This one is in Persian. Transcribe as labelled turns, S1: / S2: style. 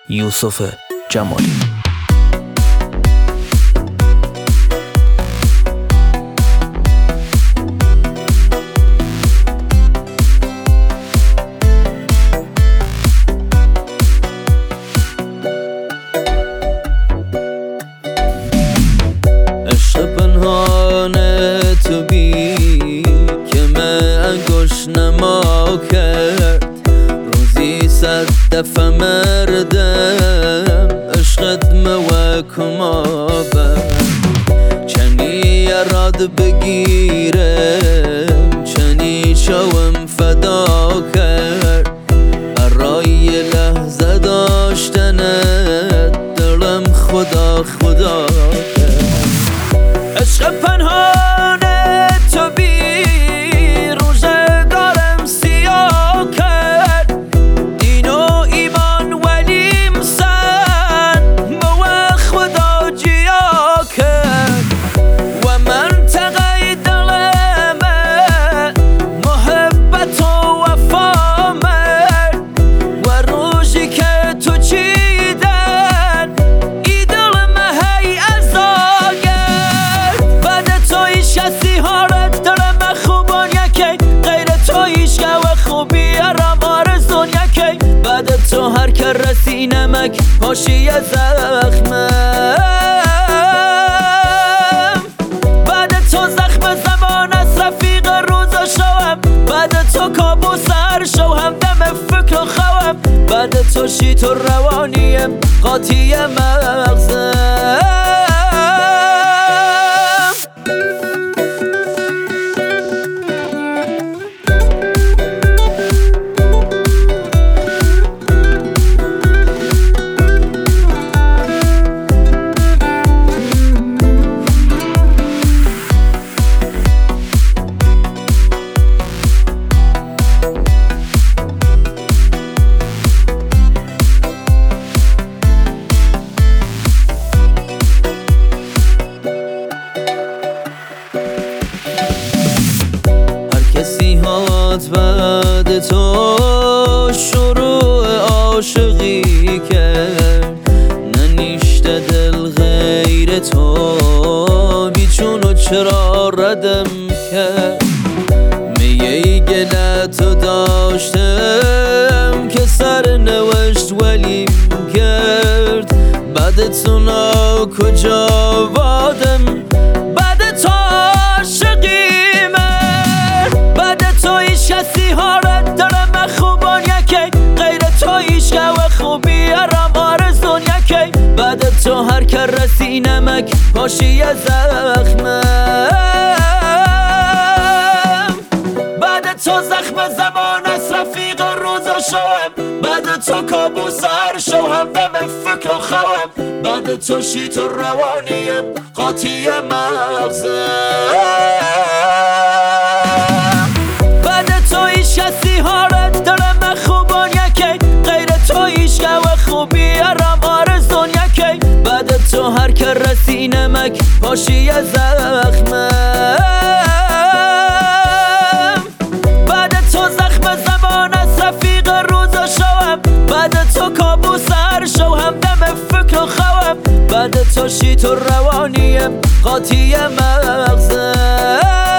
S1: یوسف جمالی.
S2: عشق پنهان تو بی که من انگوش نما کرد، روزی 100 دفعه مردم عشقت و کما برد. چنی اراد بگیرم چنی شوم فدا کرد، برای لحظه داشتنت دلم خدا خدا کرد. عشق پنهان تو بی روزگارم سیاه کرد، دین و ایمان ولیم سن با خدا جیا کرد. و منطقه دلم محبت و وفا مرد، و روزی که تو چیدن ای دلم هی ازاگر. بعد تو هیچ کسی هارت دلم خوبان یکی، غیر تو هیچ که و خوبی ارم آرزون یکی. بعد تو هر که رسی نمک پاشی زخمم، بعد تو زخم زمان از رفیق روزا شوم، بعد تو کابوس هر شو همدم فکر و خوام. بعد تو شیط و روانیم قاطی مغزم. کسی هات بعد تو شروع عاشقی کرد، ننیشته دل غیر تو بیچون و چرا ردم کرد. میه گلتو داشتم که سر نوشت ولیم کرد، بعد تو نا کجا وادم، بعد تو عاشقی کسی هارت دارم خوبان یکی، غیر تو هیچ که و خوبی ارم آرزون یکی. بعد تو هر که رسی نمک پاشی زخمم، بعد تو زخم زمان از رفیق روزا شوم، بعد تو کابوس هر شو همدم فکر و خوام. بعد تو شیط و روانیم قاطی مغزم. کسی هارت دلم خوبان یکی، غیر تو هیچ که و خوبی ارم آرزون یکی. بعد تو هر که رسی نمک پاشی زخمم، بعد تو زخم زمان از رفیق روزا شوم، بعد تو کابوس هر شو همدم فکر و خوام. بعد تو شیط و روانیم قاطی مغزم.